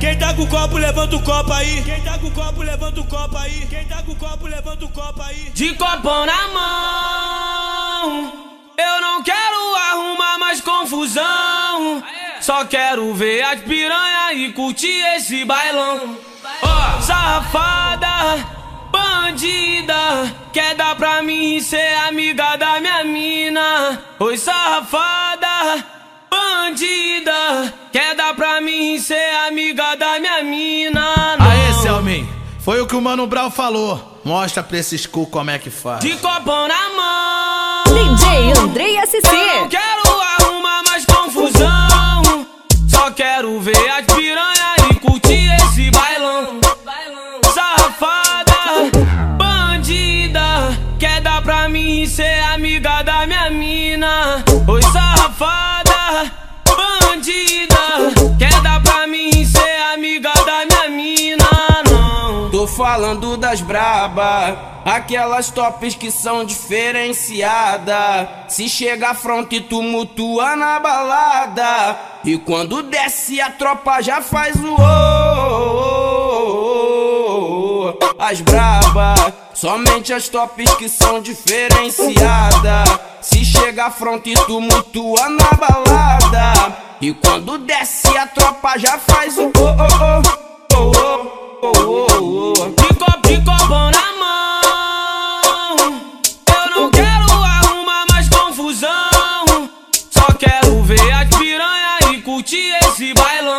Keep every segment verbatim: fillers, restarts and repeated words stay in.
Quem tá com o copo, levanta o copo aí. Quem tá com o copo, levanta o copo aí. Quem tá com o copo, levanta o copo aí. De copão na mão, eu não quero arrumar mais confusão. Só quero ver as piranha e curtir esse bailão. Ó, safada, bandida, quer dar pra mim ser amiga da minha mina. Oi, safada, bandida, quer dar pra mim ser amiga da minha mina. Não. Aê, Selmin, foi o que o Mano Brown falou. Mostra pra esses cu como é que faz. De copão na mão, D J Andrei S C. eu não quero arrumar mais confusão. Só quero ver as piranha e curtir esse bailão. Safada, bandida, quer dar pra mim ser amiga da minha mina. Oi, safada, bandida, quer dar pra mim ser amiga da minha mina. Não. Tô falando das braba, aquelas tops que são diferenciadas. Se chega à fronte tu mutua na balada, e quando desce a tropa já faz o oh. As braba, somente as tops que são diferenciadas. Se chega à fronte tu mutua na balada, e quando desce a tropa já faz o oh oh oh oh oh oh. De copo, de copão na mão, eu não quero arrumar mais confusão. Só quero ver as piranha e curtir esse bailão.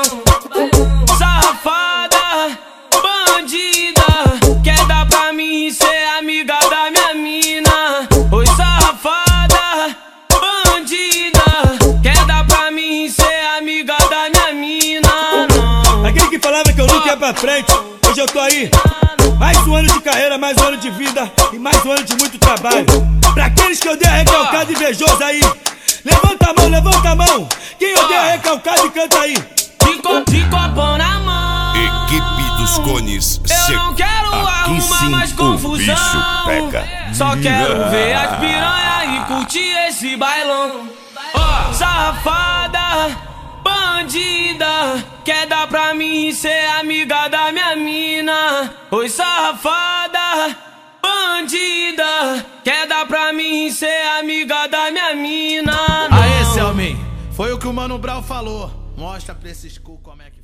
Safada, bandida, quer dar pra mim ser amiga da minha mina. Oi, safada, bandida, quer dar pra mim ser amiga da minha mina. Não. Aquele que falava que eu nunca ia pra frente, hoje eu tô aí. Mais um ano de carreira, mais um ano de vida e mais um ano de muito trabalho. Pra aqueles que odeiam recalcado e invejoso aí, levanta a mão, levanta a mão. Quem odeia recalcado e canta aí. De, co de copão na mão, Equipe dos Cones eu Seco. não quero Aqui arrumar sim mais o confusão. bicho pega. Só quero ver as piranha e curtir esse bailão. Ó, safada, bandida, quer dar pra mim ser amiga da minha mina. Oi, safada, bandida, quer dar pra mim ser amiga da minha mina. Não. Aê, Selmin, foi o que o Mano Brown falou. Mostra pra esses cu como é que